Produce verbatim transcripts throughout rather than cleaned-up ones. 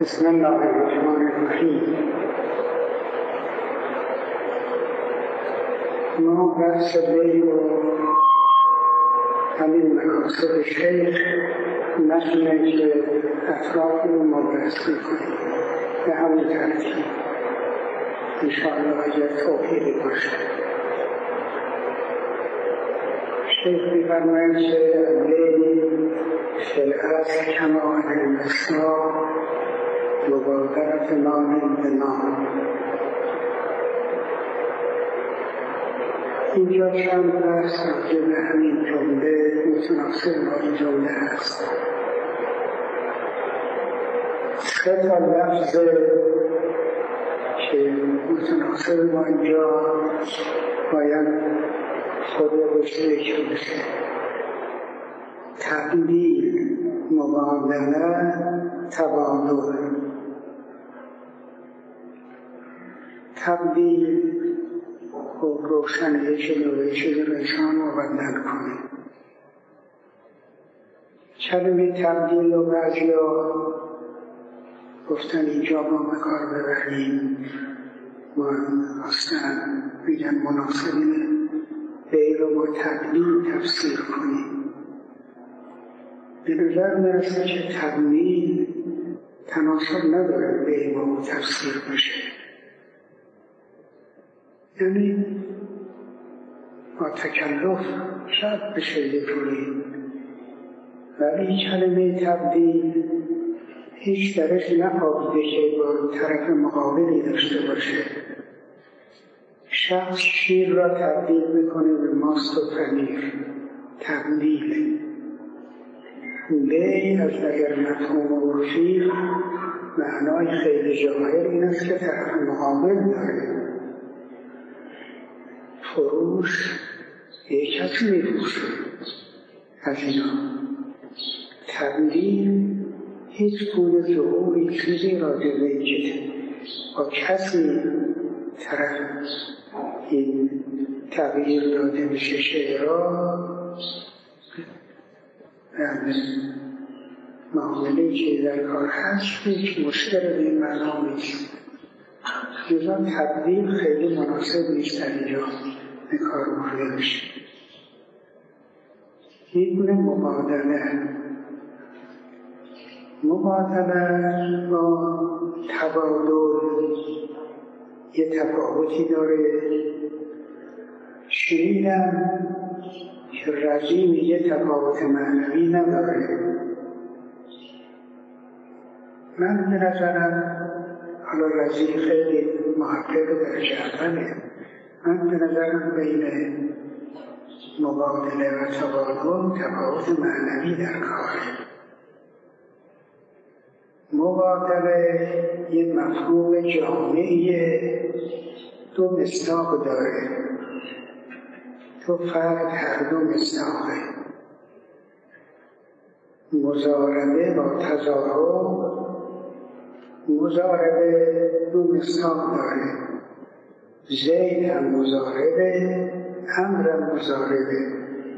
بسم الله الرحمن الرحیم. ما بحث داریم و همین مقاصد شیخ نشونه که اطراف رو ما بحث میکنیم به همین ترتیب انشاءالله اگر توفیقی باشه. شیخ می‌فرماید که اللیل فی الاصل کما ان المسنا مبادرة نام به نام. اینجا چند بحث راجع به همین جمله متناسب با این جمله هست. سه تا لفظ که متناسب با اینجا باید خود بهش ذکر بشه: تبدیل، مبادله، تبادل. تبدیل و روشنه چیزی چیزی رو انسان مبدل کنه. کلمه تبدیل رو بعضیا گفتن اینجا ما به کار ببریم، ما اصلا میگن مناسبه بی رو با تبدیل تفسیر کنیم. به نظر میرسه که تبدیل تناسب نداره بی با تفسیر بشه، یعنی با تکلف شاید بشه یه جوری، ولی کلمه تبدیل هیچ درش نخوابیده که با طرف مقابلی داشته باشه. شخص شیر را تبدیل میکنه به ماست و پنیر، تبدیل. بی از نظر مفهوم عرفی معنای خیلی ظاهر این است که طرف مقابل داره. فروش یک کسی میفروشه از اینا. تبدیل هیچ گونه ظهوری چیزی راجع به اینکه با کسی طرف این تغییر داده میشه شعرها و معامله‌ای که در کار هست هیچ مشکل به این معنا نیست. لذا تبدیل خیلی مناسب نیست در اینجا به کار برده بشه. یک گونه مبادله. مبادله با تبادل یه تفاوتی داره. شنیدم که رضی میگه تفاوت معنوی نداره. من به نظرم، حالا رضی خیلی محقق درجه اوله، من به نظرم بین مبادله و تبادل تفاوت معنوی در کاره. مبادله یه مفهوم جامعی دو مصداق داره، تو فرد هر دو مصداقه. مضاربه با تظاهر، مضاربه دو مصداق داره، زید هم مضاربه، امر هم مضاربه.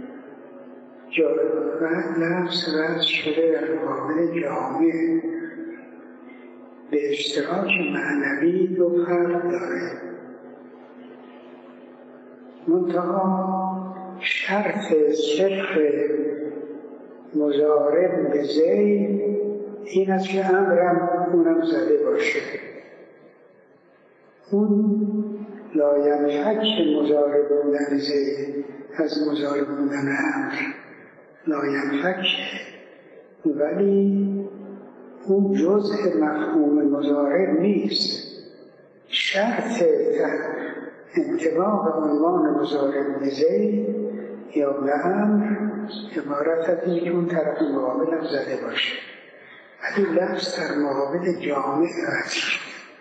و لفظ رد شده در مقابل جامعه به اشتراک معنوی دو فرق داره. منتها شرط صدق مضارب به زید این است که امرم اونم زده باشه. اون لاینفک مضارب بودن زید از مضارب بودن امر لاینفک، ولی اون جزء مفهوم مضارب نیست. شرط انطباق عنوان مضارب به زید یا به امر عبارت از این که اون طرف مقابل هم زده باشه، ولی لفظ در مقابل جامع هست.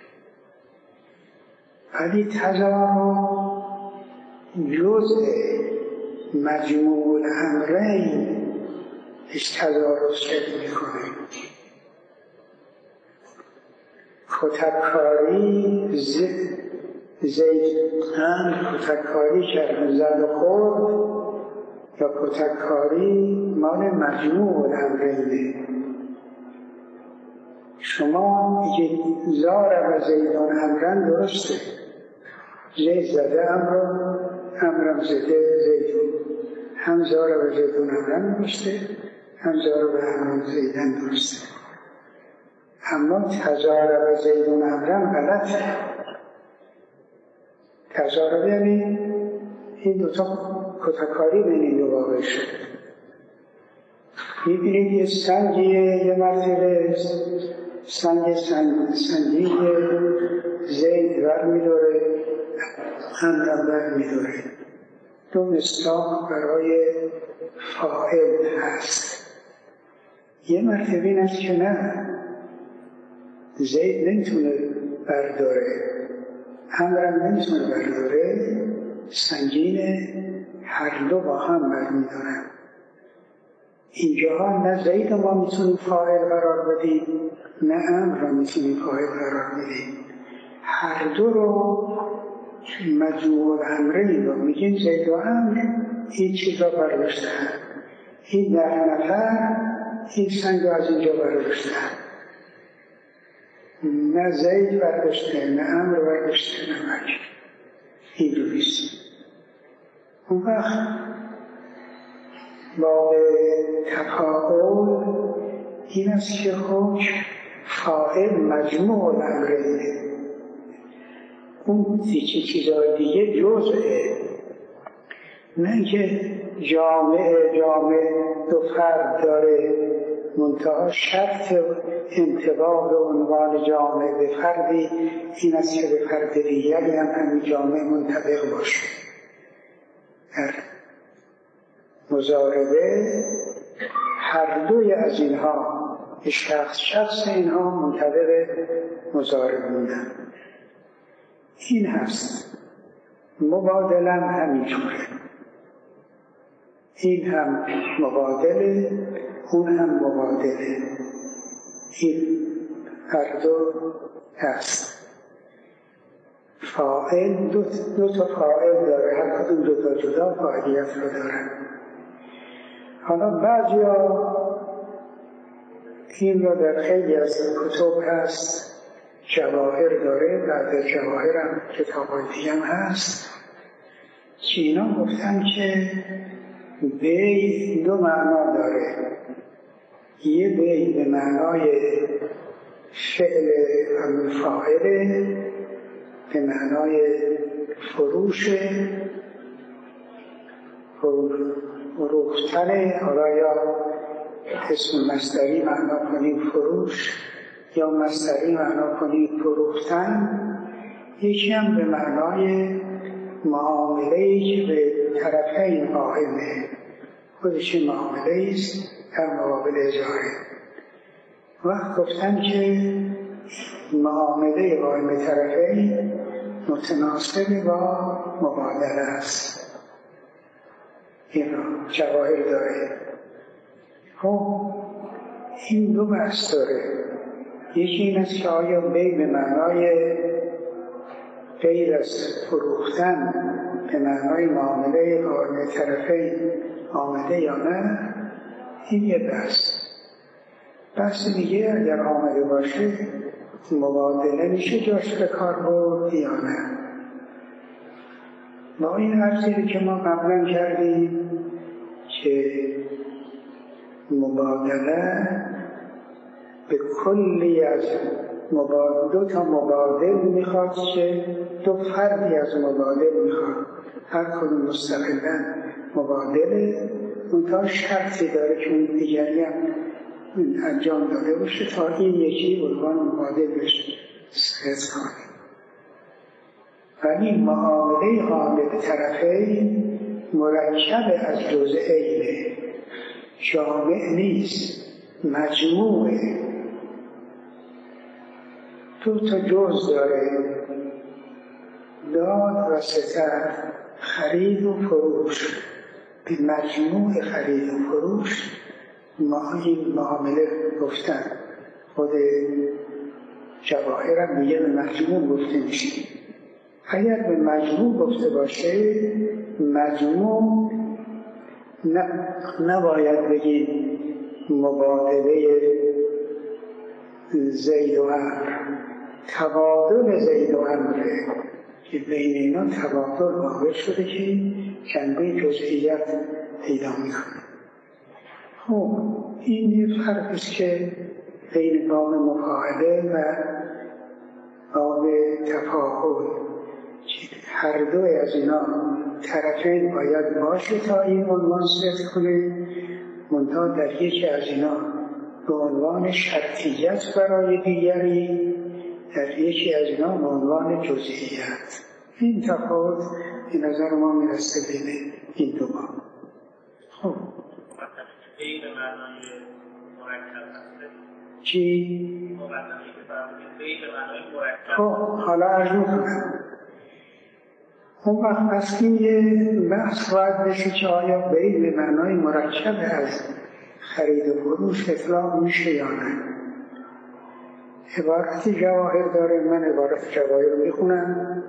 ولی تظاهر جزء مجموع الامرین هیچ تظاهر شد میکنه. کتککاری زید هم کتککاری کرد زد و خورد، یا کتککاری مال مجموع الامرینه. شما میگید زار و زیدان امرن درسته، زید زده امر امرم زده زیدون، هم زار و زیدان امرن درسته، هم زار و امرم زیدن درسته. اما تزار و زیدون امرن غلطه. تزار یعنی این دوتا کتکاری بین این دو واقع شده. میبینید یه سنگیه، یه مرتبه سنگ سنگ سنگی زید ور میداره، امرم ور میداره. دو مصداق برای فاعل هست. یه مرتبه این است که نه، زید نمیتونه برداره، امرم نمیتونه برداره، سنگینه، هر دو با هم برمیدارن. اینجاها نه زید رو ما میتونیم فاعل قرار بدیم، نه امر رو میتونیم فاعل قرار بدیم. هر دو رو مجموع امرین رو میگیم زید و امر این چیز رو برداشتن، این ده نفر این سنگ رو از اینجا برداشتن. نه زید برداشته، نه امر برداشته، نه مجموع. این رو بیست. اون وقت با تفاعل این است که حکم فاعل مجموع الامرینه، اون دیگه چیزهای دیگه جزئه، نه که جامعه جامعه دو فرد داره، منتها شرط انطباق به عنوان جامعه به فردی این است که به فرد دیگری هم همین جامعه منطبق باشه. در مضاربه هر دوی از اینها شخص شخص اینها منطبق مضارب بودن. این هست. مبادله هم همینطوره، این هم مبادله، اون هم مبادله، این هر دو هست. فاعل دو, دو تا فاعل داره، هر کدوم دو تا جدا فاعلیت رو دارن. حالا بعضی ها این رو در خیلی از کتب هست، جواهر داره، بعد از جواهر هم کتاب‌های دیگه هم هست که اینا گفتن که بی دو معنا داره. یه بی به معنای فعل همون فاعله، به معنای فروش، فروختن، حالا یا اسم مصدری معنا کنیم فروش یا مصدری معنا کنیم فروختن. یکی هم به معنای معامله‌ای که به طرفین قائمه، خودش معامله است در مقابل اجاره. وقت گفتن که معامله قائم طرفین متناسب با مبادله است. این رو جواهر داره. خب این دو بحث داره. یکی این است که آیا بی به معنای غیر از فروختن به معنای معامله قائم طرفین آمده یا نه؟ این یه بحث. بحث دیگه اگر آمده باشه مبادله میشه جاش به کار برد یا نه. با این عرضی که ما قبلا کردیم که مبادله به کلی از مبادله، دو تا مبادل میخواد که دو فردی از مبادل میخواد، هر کدوم مستقلاً مبادله، منتها شرطی داره که اون دیگری هم انجام داده باشه تا این یکی عنوان مبادل بشه سرز کنه. ولی معامله قائم طرفین مرکب از جزئینه، جامع نیست، مجموعه. دو تا جز داره، داد و ستر، خرید و فروش. به مجموع خرید و فروش ما این معامله گفتن. خود جواهر هم میگه به مجموع گفته میشه. اگر به مجموع گفته باشه، مجموع نباید بگید مبادله زید و عمر، تبادل زید و عمره که بین اینا تبادل واقع شده که جنبه جزئیت پیدا میکنه. خب این یه فرق است که بین باب مفاعله و باب تفاعل، هر دو از اینا طرفین باید باشه تا این عنوان صدق کنه، منتها در یکی از اینا به عنوان شرطیت برای دیگری، در یکی از اینا به عنوان جزئیت. این تفاوت به نظر ما میرسه بین این دو باب. خب این به معنای مرکب هسته چی؟ مقدمی که فرمودید این به معنای مرکب. خب حالا عرض میکنم اون وقت پس این یه بحث باید بشه که آیا بی به معنای مرکب از خرید و فروش اطلاق میشه یا نه. عبارتی جواهر داره، من عبارت جواهر رو میخونم،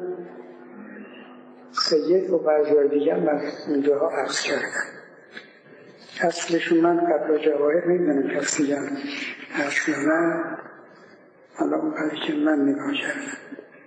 سید و بعضی دیگه من اینجاها عرض کردم. اصلشون من قبل جواهر میدونم کسی دیگه اصل من حالا اون قدری که من نگاه کردم.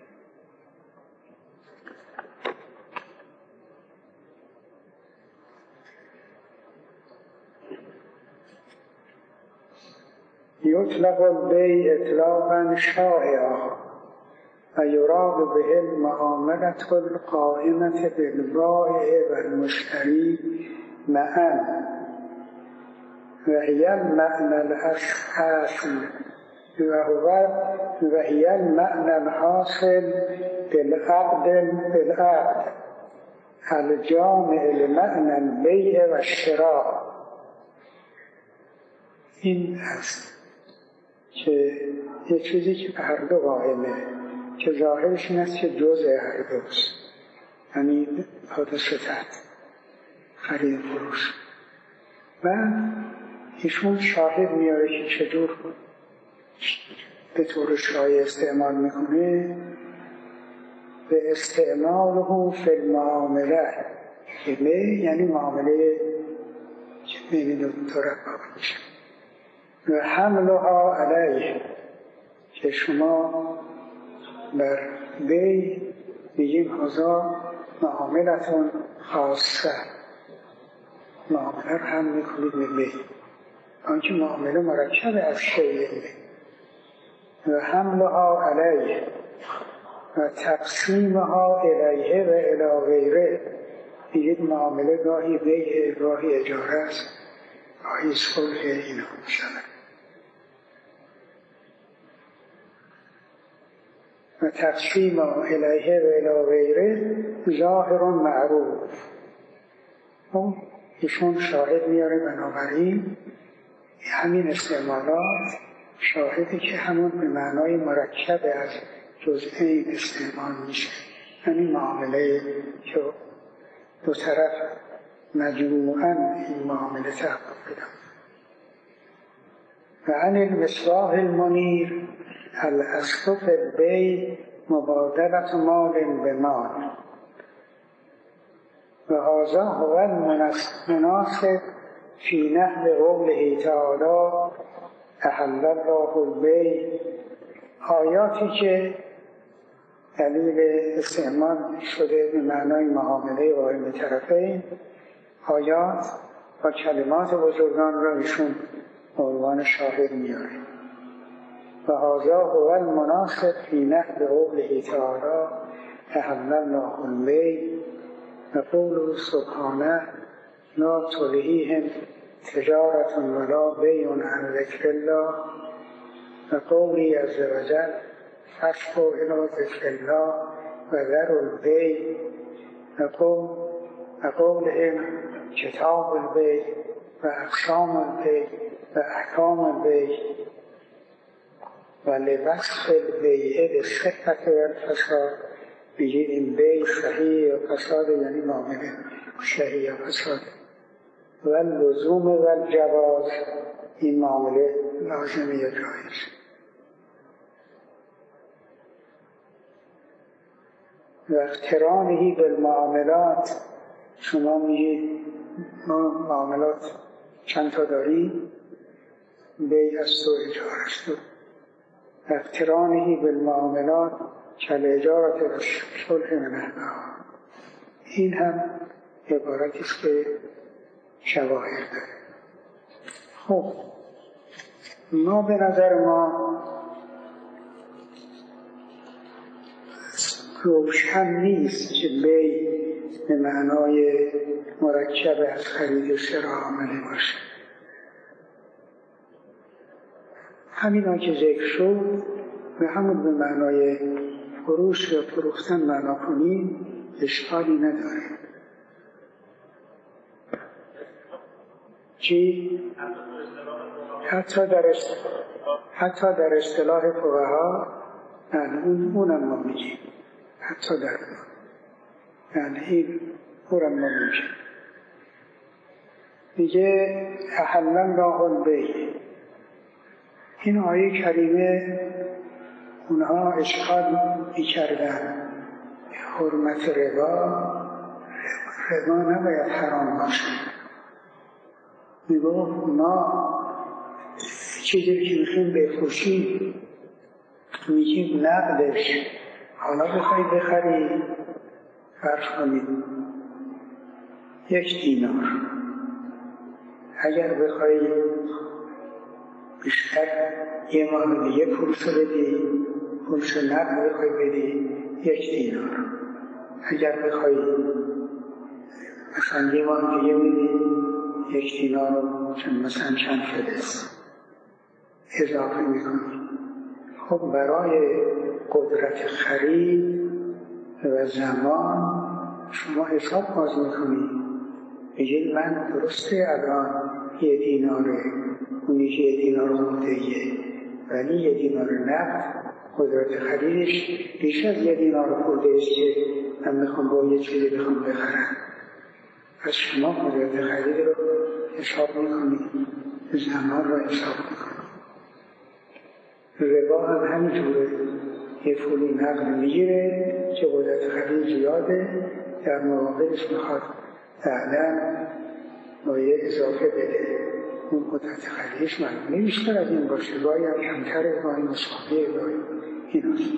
یطلق البیع اطلاقا شائعا و یراد به المعاملة القائمة بالبائع و المشتری معا و هی المعنى الأصل و هی المعنى الحاصل بالعقد بالعقد الجامع لمعنى البیع و الشراء. این هست که یه چیزی که به هر دو قائمه، که ظاهرش این است که جزء هر دوست، یعنی حادثت خرید فروش. و ایشون شاهد میاره که چطور به طور شایع استعمال میکنه، به استعماله فی المعامله که به یعنی معامله که بین دو طرف باشه و حملها علیه که شما بر بی بگیم هزا معاملتون خاصه، معامله رو هم میکنید به بی آنکه معامله مرکب از شیعه و حملها علیه و تقسیمها الیه و الی غیره. بگید معامله گاهی بیه، گاهی اجاره است، گاهی صلح، اینا میشود. و تقسیم الیه و الی غیره ظاهر معروف. اون ایشون شاهد میاره، بنابراین همین استعمالات شاهدی که همون به معنای مرکب از جزئی استعمال میشه، یعنی معامله که دو طرف مجموعاً این معامله تحقق بدن. و عن المصباح المنیر الاصل فی البیع مبادلة مال بمال و هذا هو المناسب فی نحو قوله تعالی احل الله البیع. آیاتی که دلیل استعمال شده به معنای معامله قائم طرفین، آیات و کلمات بزرگان را ایشون به عنوان شاهد میاره. و هذا هو المناسب فی نحو قوله تعالی احل الله البیع و قوله سبحانه لا تلهیهم تجارة ولا بیع عن ذکر الله و قوله عز وجل فاسعوا الی ذکر الله و ذروا البیع و قولهم کتاب البیع و اقسام البیع و احکام البیع و لوصف البیع بالصحة والفساد. بگید این بیع صحیح و فساد یعنی معامله صحیح و فساد. و لزوم و الجواز این معامله لازمه یا جایز. و اقترانهی بالمعاملات، شما میگید ما معاملات چند تا داریم، بیع است و اجاره است و اقترانه بالمعاملات کالاجارة والصلح من اهلها. این هم عبارتی است که شواهد داره. خب ما به نظر ما روشن نیست که بی به معنای مرکب از خرید و شراء آمده باشه. همینا که ذکر شد به همون به معنای فروش و فروختن معنا کنیم اشکالی نداره. چی؟ حتی در اصطلاح حتی در اصطلاح فقها نه اون اونم ما میگیم حتی در یعنی این اونم ما میگیم میگه احل الله البیع. این آیه کریمه اونها اشکال میکردن حرمت ربا. ربا نباید حرام باشه. میگفت ما چیزی که میخویم بفروشیم میگیم نقدش، حالا بخوایی بخری فرض کنید یک دینار، اگر بخوایی بیشتر یه ماه دیگه پولشو بدی، پولشو نقد بخوایی بدی یک دینار، اگر بخوایی مثلا یه ماه دیگه بدی یک دینار رو مثلا چند فلس اضافه میکنی. خب برای قدرت خرید و زمان شما حساب باز میکنی، بگید من درسته الان یه دیناره اونی که یه دینار خوردهیه، ولی یه دینار نقد قدرت خریدش بیش از یه دینار خورده است که من میخوام با یه چیزی بخوام بخرم. پس شما قدرت خرید رو حساب میکنید، زمان رو حساب میکنید. ربا هم همینجوره، یه پولی نقد میگیره که قدرت خرید زیاده، در مقابلش میخواد بعداً مایه اضافه بده، اون قدرت خریدش معلومه بیشتر از این باشه، گاهی هم کمتره، گاهی مساویه، گاهی این هست.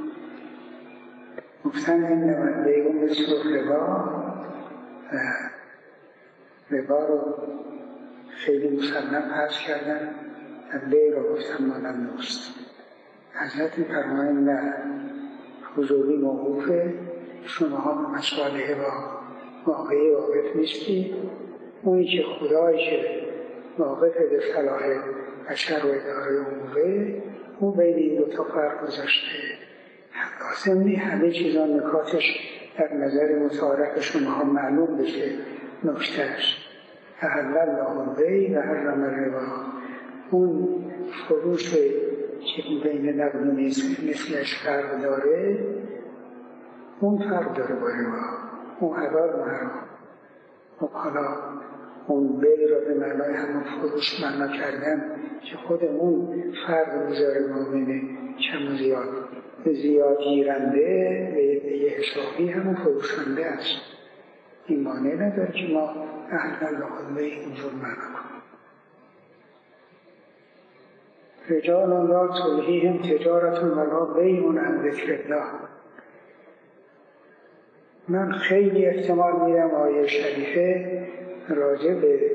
گفتن این نمانده اون مثل ربا و ربا رو خیلی مسلم پس کردن و بی رو گفتن مالم نوست. حضرت فرمایند نه، حضوری موقوفه، شما ها به مصالحه با واقعی واقف نیستی، اونی که خدایی که واقف به صلاح بشر و اداره اموره او بین این دو تا فرق گذاشته. لازم نی همه چیزان نکاتش در نظر متعارف شما ها معلوم بشه. نکتهش احل الله البیع و حرم الربا، اون فروش که بین نقد و مثلش فرق داره، اون فرق داره با ربا، اون حلال و حرام. خب حالا اون بیع را به معنای همون فروش معنا کردن که خود اون فرق میذاره ما بین کم و زیاد، به زیاد گیرنده به یه حسابی همون فروشنده است. این مانع نداره که ما احل الله البیع اینجور معنا کنیم. رجال لا تلهیهم تجارت ولا بیع عن ذکر الله. من خیلی احتمال میدم آیه شریفه راجع به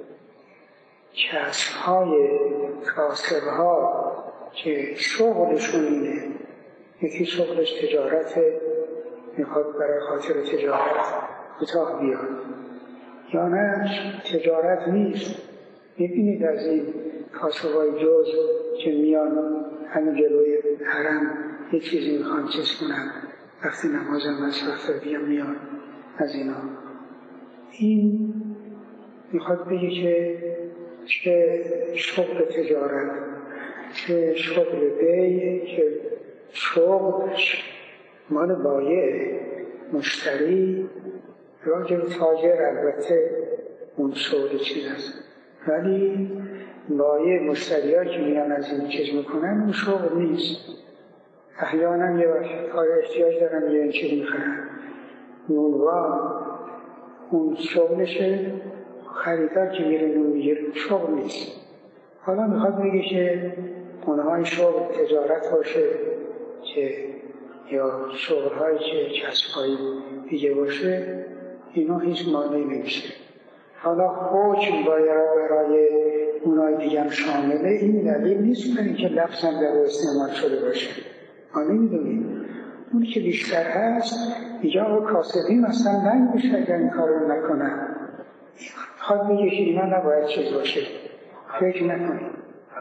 کسب‌های کاسب‌ها که شغلشون اینه، یکی شغلش تجارته، میخواد برای خاطر تجارت کوتاه بیاد، یا نه تجارت نیست. میبینید از این کاسب‌های جز که میان همین جلوی حرم یه چیزی میخوان چیز کنن، وقتی نماز مصرف دادیم میان از اینا. این میخواد بگه که چه شغل تجارت، چه شغل بیع، که شغل مال بایع، مشتری راجع به تاجر البته اون شغل چیز هست، ولی بایع مشتری ها که میان از این چیز میکنن اون شغل نیست. احیانا یه وقت کار احتیاج دارن یه این چیز میخرن، نونوا اون شغلشه، خریدار که میره نون میگیره شغل نیست. حالا میخواد میگه که اونهای شغل تجارت باشه که یا شغل‌هایی که کسب‌های دیگه باشه، اینا هیچ مانعی نمیشه. حالا حکم باید برای اونای دیگه هم شامله، این دلیل نیست برای اینکه لفظ هم در استعمال شده باشه. ما نمیدونیم. اونی که بیشتر هست میگه آقا کاسبی مثلا ننگ بشه اگر این کار رو نکنن. خواهد بگه که اینا نباید چیز باشه. فکر نکنیم.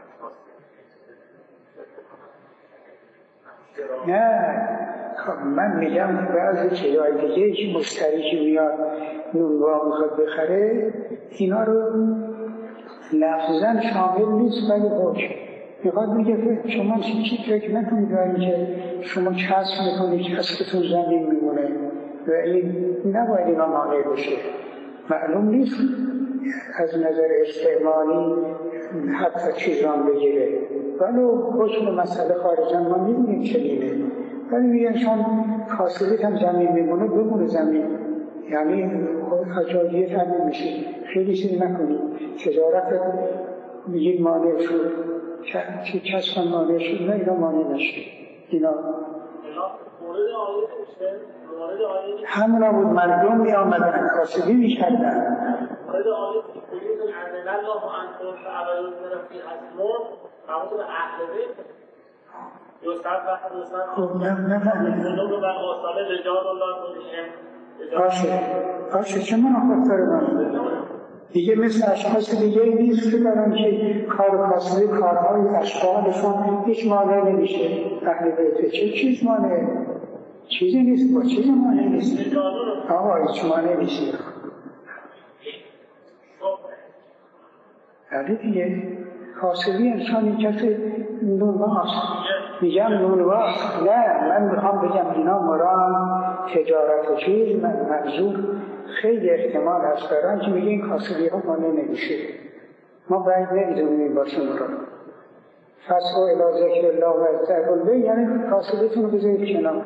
نه من میگم بعضی چیزهای دیگه که مشتری که میاد نونوا میخواد بخره، اینا رو لفظاً شامل نیست ولی حکم میخواد میگه شما چی فکر نکنید برای که شما کسب میکنید کسبتون زمین میمونه و این نباید اینا مانع بشه. معلوم نیست از نظر استعمالی حتی چیزان بگیره، ولی حکم مسئله خارجا ما میبینیم چنینه. ولی میگن چون کاسبیت هم زمین میمونه بمونه زمین، یعنی حجاجیت هم نمیشه. خیلی چیزی نکنید. تجارت میگید مانع شد، چه کسب هم مانع شد، نه اینا مانع نشد. اینا همونا بود مردم می آمدن کاسبی می کردن. مورد آیه بگید ان الله انکم فعبدوا من فی اسمون مربوط به اهل بیت یوسف و حسن خب نه نفهمیدم. خودم و آثار رجال الله بودیم. باشه باشه چه منافقت داره من دیگه مثل اشخاص دیگه نیست که دارن که کار کاسبی کارهای اشغالشون هیچ مانع نمیشه. اهل بیت چه چیز مانع؟ چیزی نیست. با چیزی مانع نیست. آقا هیچ مانع نیست. ولی دیگه کاسبی انسانی کسی نونواست. میگم نونواست. نه من میخوام بگم اینا مرام تجارت و چیز، من منظور خیلی احتمال هست دارن که میگه این کاسبی ها مانع نمیشه. ما باید نمیدونیم این باشه مرام فسخو الی ذکر الله و استعقل بی، یعنی کاسبیتون رو بذارید کنار.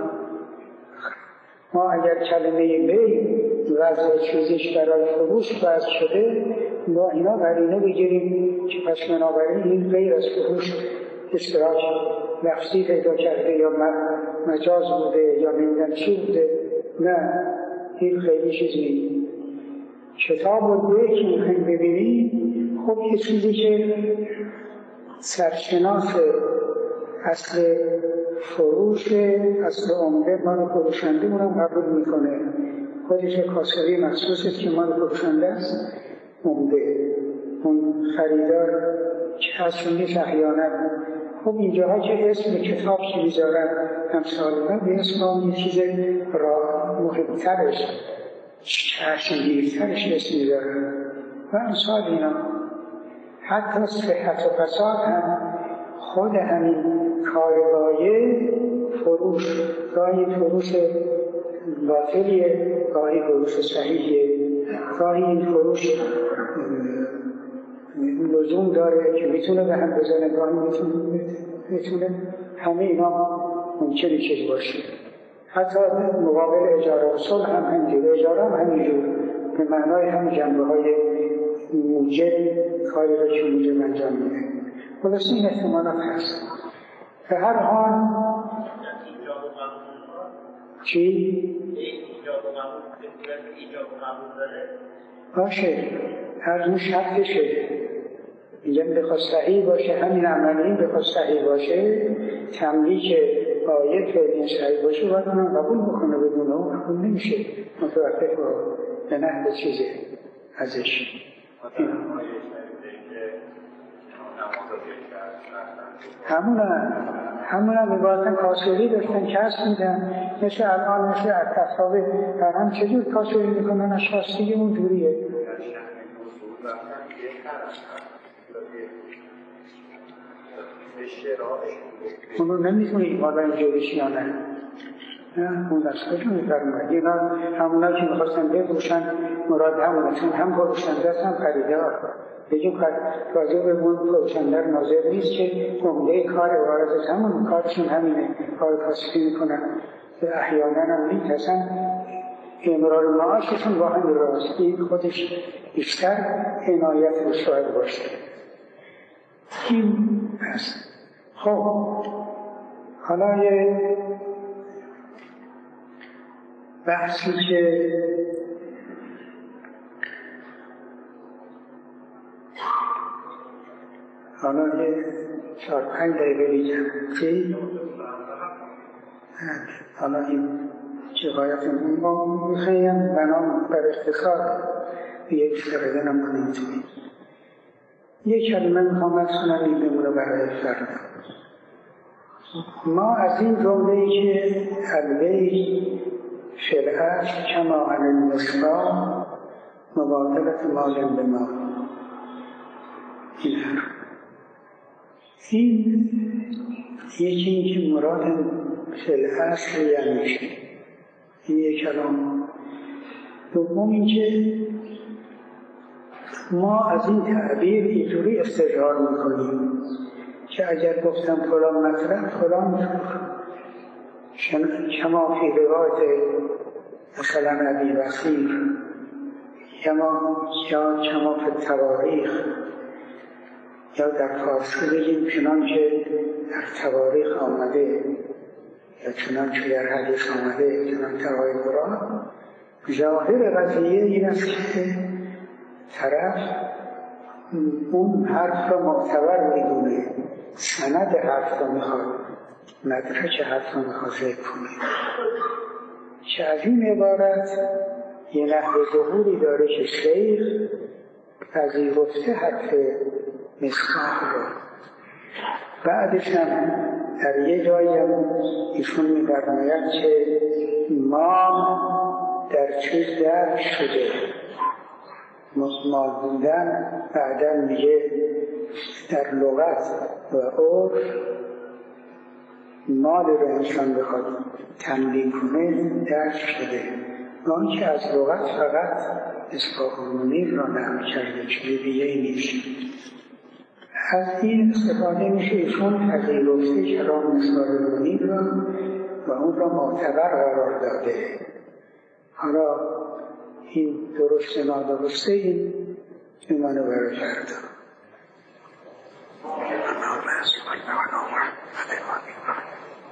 ما اگر کلمه بی وضع چیزیش برای فروش وضع شده، ما اینا قرینه بگیریم که پس بنابراین این غیر از فروش اشتراک لفظی پیدا کرده یا مجاز بوده یا نمیدن چی بوده. نه این خیلی چیز نیست. کتاب رو به که میخوایم ببینیم، خب یه چیزی که سرشناس اصل فروش اصل عمده مال فروشنده اونم قبول میکنه. خودش کاسبی مخصوصه که مال فروشنده است عمده. اون خریدار که هست نیست احیانا. خب اینجاها که اسم کتاب که میذارن امثال به اسم اون یه چیز را محبترش چشمگیرترش اسم میذارن و امثال اینا. حتی صحت و فساد هم خود همین کارگاهی فروش، گاهی فروش باطلیه، گاهی فروش صحیحیه، گاهی این فروش لزوم داره که میتونه به هم بزنه، گاهی میتونه, میتونه همه اینا ممکنه چیز باشه. حتی مقابل اجاره و صلح هم همینجور، اجاره هم همینجور به معنای هم جنبه های موجب کاری رو که موجب انجام میده. خلاص این احتمالات هست. به هر حال چی؟ ایجاب و قبول داره؟ باشه هر اون شرطشه. میگم بخواد صحیح باشه، همین عملی بخواد صحیح باشه، تملیک آیه فعلی صحیح باشه باید اونم قبول بکنه، بدون اون قبول نمیشه. متوقف به نحو چیزه ازش. همونا همونا میبازن کاسبی داشتن کسب میدن، مثل الان مثل تصابه در هم چجور کاسبی میکنن اشخاص دیگه اون جوریه. اونو نمیتونی مالا اینجوریش یا نه نه اون دست کجا میفرماید. اینا همونا که میخواستن بفروشن مراد همونه، چون هم فروشنده است هم خریدار. بگیم که راجع به اون فروشنده ناظر نیست که عمده کار عبارت همون کارشون همینه، کار کاسبی میکنن. احیانا هم نیست اصلا امرار معاششون با هم راست. این خودش بیشتر عنایت رو شاید باشه. این هست. خب حالا یه بحثی که حالا یه چهار پنج دقیقه بگم که حالا این جبایت ما میخوایم بنام بر اختصار به یک سرده نمونیم. یک کلمه میخوام از کنم این بمونه برای فردا. ما از این جمله‌ای که البیت فی الاصل کما علی المصباح مبادلة مال بما، این حرف این یکی این که مراد فی الاصل یعنی چه، این یک کلام. دوم این که ما از این تعبیر اینجوری استدلال میکنیم که اگر گفتم فلان مطلب فلان جور کما فی روایت مثلا ابی بصیر یا کما فی تواریخ، یا در فارسی بگیم چنان که در تواریخ آمده یا چنان که در حدیث آمده، چنان ترهای قرآن. ظاهر قضیه این است که طرف اون حرف را معتبر میدونه، سند حرف را میخواد، مدرک حرف را میخواد ذکر کنه، که از این عبارت یه نحو ظهوری داره که شیخ پذیرفته حرف مصباح را. بعدش هم در یه جایی هم ایشون می‌فرماید که ما در چیز درک شده، مال بودن بعداً میگه در لغت و عرف مال رو انسان بخواد تملیک کنه درک شده، آن که از لغت فقط مصباح المنیر را نقل کرده، چیزی دیگه نیست. از این استفاده میشه ایشون پذیرفته کلام مصباح المنیر را و اون را معتبر قرار داده. حالا این درست نادرسته این ایمانو برای فردا.